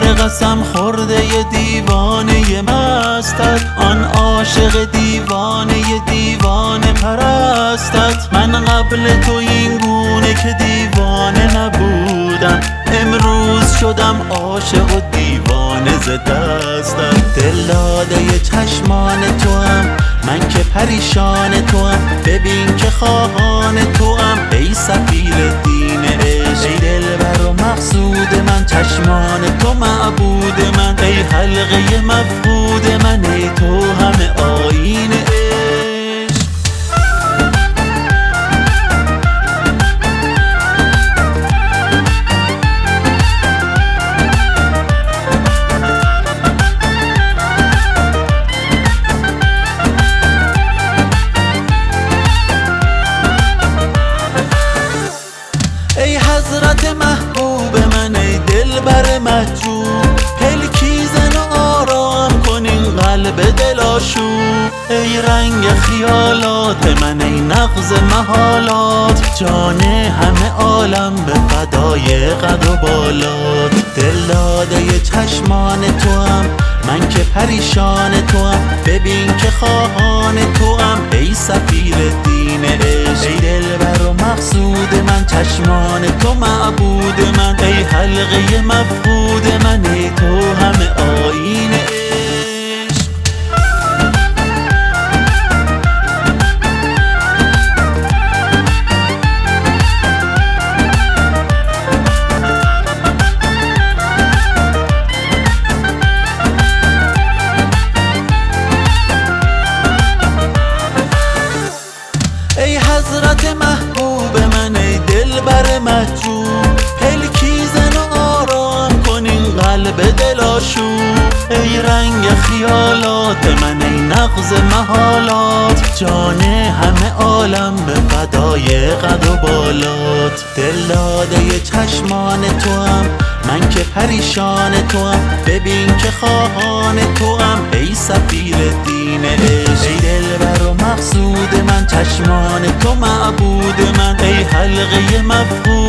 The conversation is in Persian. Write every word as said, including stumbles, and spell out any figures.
یار قسم خورده ی دیوانه مستت، آن عاشق دیوانه ی دیوانه پرستت. من قبل تو این گونه که دیوانه نبودم، امروز شدم عاشق و دیوانه ز دستت. دل داده ی چشمان تو هم، من که پریشان تو هم، ببین که خواهان تو هم، ای سفیر دین عشق. ای دلبر و مقصود من، چشمان تو معبود من، ای حلقه مفقود من، ای تو همه آیین عشق. ای حضرت محبوب من، ای دلبر مهجور، پلکی زن و آرام کن این قلب دلاشوب. ای رنگ خیالات من، ای نغز محالات، جان همه عالم به فدای قد و بالات. دل داده ی چشمان تو هم، من که پریشان تو هم، ببین که خواهان تو هم، ای سفیر دین عشق. ای دلبر و مقصود من، چشمان تو معبود من، ای حلقه مفقود من، ای تو همه آیین عشق. ای حضرت محبوب من، ای دلبر مهجور، پلکی زن و آرام کن این قلب دلاشوب. ای رنگ خیالات من، ای نغز محالات، جان همه عالم به فدای قد و بالات. دل داده ی چشمان تو هم، من که پریشان تو هم، ببین که خواهان تو هم، ای سفیر دین عشق. ای دلبر و مقصود من، چشمان تو معبود من، ای حلقه مفقود